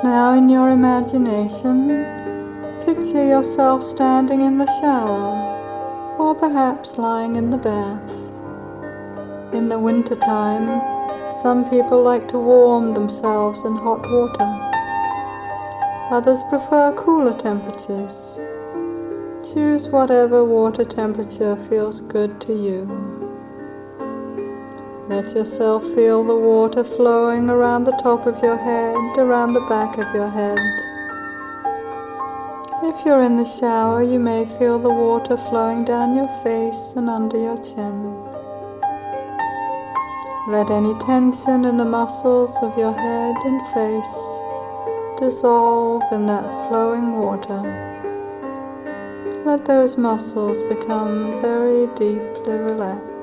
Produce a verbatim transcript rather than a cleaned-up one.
Now in your imagination, picture yourself standing in the shower, or perhaps lying in the bath. In the winter time, some people like to warm themselves in hot water. Others prefer cooler temperatures. Choose whatever water temperature feels good to you. Let yourself feel the water flowing around the top of your head, around the back of your head. If you're in the shower, you may feel the water flowing down your face and under your chin. Let any tension in the muscles of your head and face dissolve in that flowing water. Let those muscles become very deeply relaxed.